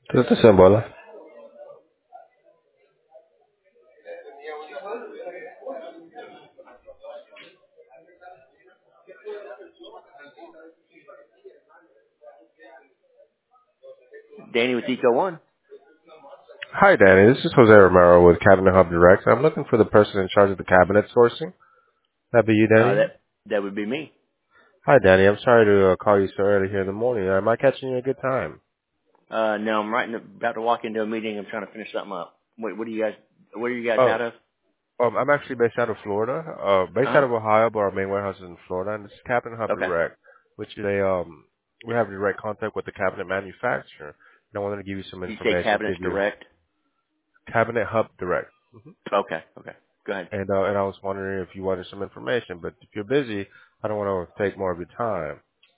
Tudo sem bola. Danny with Eco One. Hi, Danny. This is Jose Romero with Cabinet Hub Direct. I'm looking for the person in charge of the cabinet sourcing. That be you, Danny? That would be me. Hi, Danny. I'm sorry to call you so early here in the morning. Am I catching you at a good time? No, I'm about to walk into a meeting. I'm trying to finish something up. What do you guys? Where are you guys Oh, out of? I'm actually based out of Florida. Based out Uh of Ohio, but our main warehouse is in Florida. And this is Cabinet Hub huh. Okay. Direct, which is we have direct contact with the cabinet manufacturer. And I wanted to give you some You say information. cabinets Give you direct? Cabinet Hub Direct. Okay. Okay. Go ahead. And I was wondering if you wanted some information, but if you're busy, I don't want to take more of your time.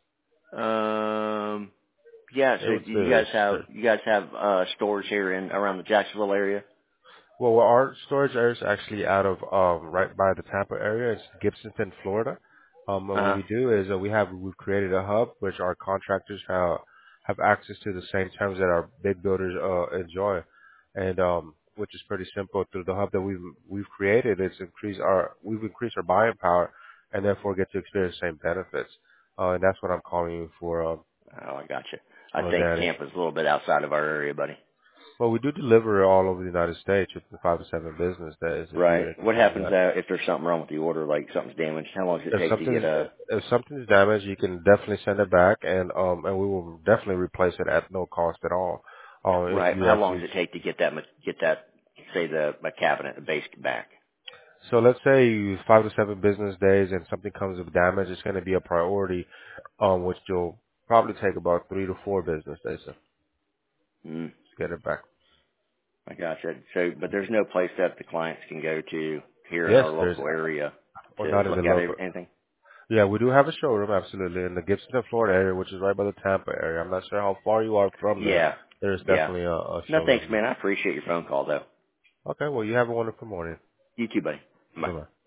Yeah. It So was you guys this. have stores here in around the Jacksonville area? Well, our storage area is actually out of right by the Tampa area. It's Gibsonton, Florida. And what Uh huh. we do is we've created a hub which our contractors have access to the same terms that our big builders enjoy, and which is pretty simple. Through the hub that we've created, we've increased our buying power, and therefore get to experience the same benefits. And that's what I'm calling you for, Oh, I got you. I think Danny. Tampa's a little bit outside of our area, buddy. Well, we do deliver all over the United States within 5 to 7 business days if you're Right. What interested in happens that. if there's something wrong with the order, like something's damaged? How long does it If take to get something's a? if something's damaged, you can definitely send it back, and we will definitely replace it at no cost at all. If Right. you How long actually does it take to get that say the a cabinet, the base back? so let's say 5 to 7 business days, and something comes with damage, it's going to be a priority, which will probably take about 3 to 4 business days to Mm, get it back. I gotcha. So, but there's no place that the clients can go to here in Yes, our there's local area or to not in the look at local. anything. Yeah, we do have a showroom, absolutely, in the Gibson, Florida area, which is right by the Tampa area. I'm not sure how far you are from there. Yeah. There's Yeah. definitely a No, thanks, showroom man. there. I appreciate your phone call, though. Okay, well, you have a wonderful morning. You too, buddy. Bye. Bye-bye.